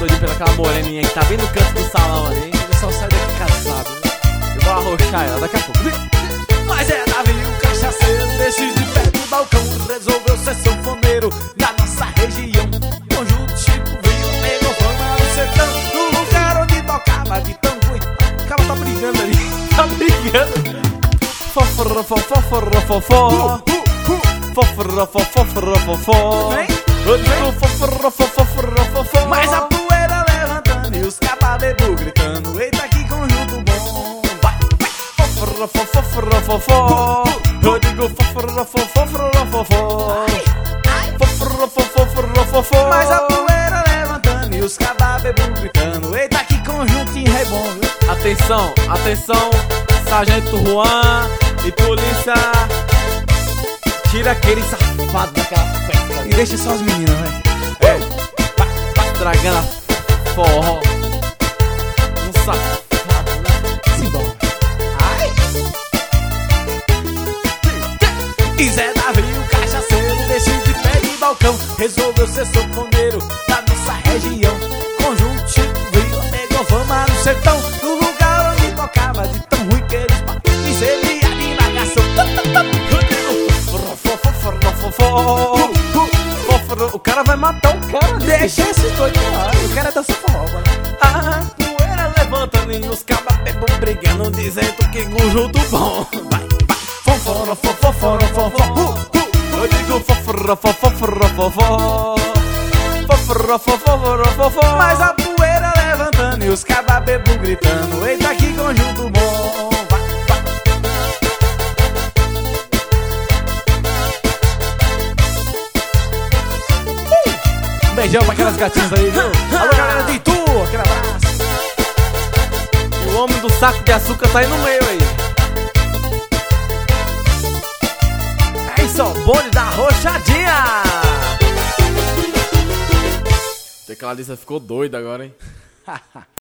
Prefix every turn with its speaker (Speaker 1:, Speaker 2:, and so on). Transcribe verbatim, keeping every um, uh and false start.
Speaker 1: doidinho pelaquela moreninha que tá bem no canto do salão ali. Ele só sai daqui cansado, né? Eu vou arrochar ela daqui a pouco.
Speaker 2: Mas é Davi, o cachaceiro, desse de pé do balcão, resolveu ser sanfoneiro na nossa região. Conjunto Chico Vila, pegou fama no sertão, no lugar onde tocava de tão ruim. O cara tá brigando ali,
Speaker 1: Tá brigando. Foforo, foforo, fofó. Foforo, foforo, fofó.
Speaker 2: Vem,
Speaker 1: Eu digo foforo, foforo, fofó.
Speaker 2: mas a poeira levantando e os cababebu gritando: eita, que conjunto bom! Vai, vai.
Speaker 1: Foforo, foforo, fofó. Eu digo foforo, foforo, fofó. Foforo, foforo, fofó.
Speaker 2: Mas a poeira levantando e os cababebu gritando: eita, que conjuntinho é bom, viu?
Speaker 1: Atenção, atenção, Sargento Juan e polícia. Tira aquele safado daquela festa.
Speaker 2: E deixa só as meninas, né?
Speaker 1: É, vai, vai estragando a forró. Um safado, né?
Speaker 2: Simbora. Ai! E Zé Davi, o cachaceiro, deixa de pé de balcão, resolveu ser sanfoneiro da nossa região. Conjunto Chico Vila, pegou fama no sertão, no lugar onde tocava de tão ruim que eles batem. E se ele ia de indagação.
Speaker 1: O cara vai matar o cara.
Speaker 2: Deixa esses dois lá, o cara dança forró, mano.
Speaker 1: A poeira levantando e os cabas bebam brigando, dizendo que conjunto bom. Vai, vai, foforo, foforo, fofó. Eu digo foforo, foforo, fofó. Foforo, foforo, fofó.
Speaker 2: Mas a poeira levantando e os cababebu gritando: eita, que conjunto bom! Vai, vai. Um beijão pra aquelas gatinhas aí, viu? Alô, galera de Itu, aquele abraço.
Speaker 1: E o homem do saco de açúcar tá aí no meio aí. É isso, ó, bonde da rochadinha. Tecladista ficou doido agora, hein?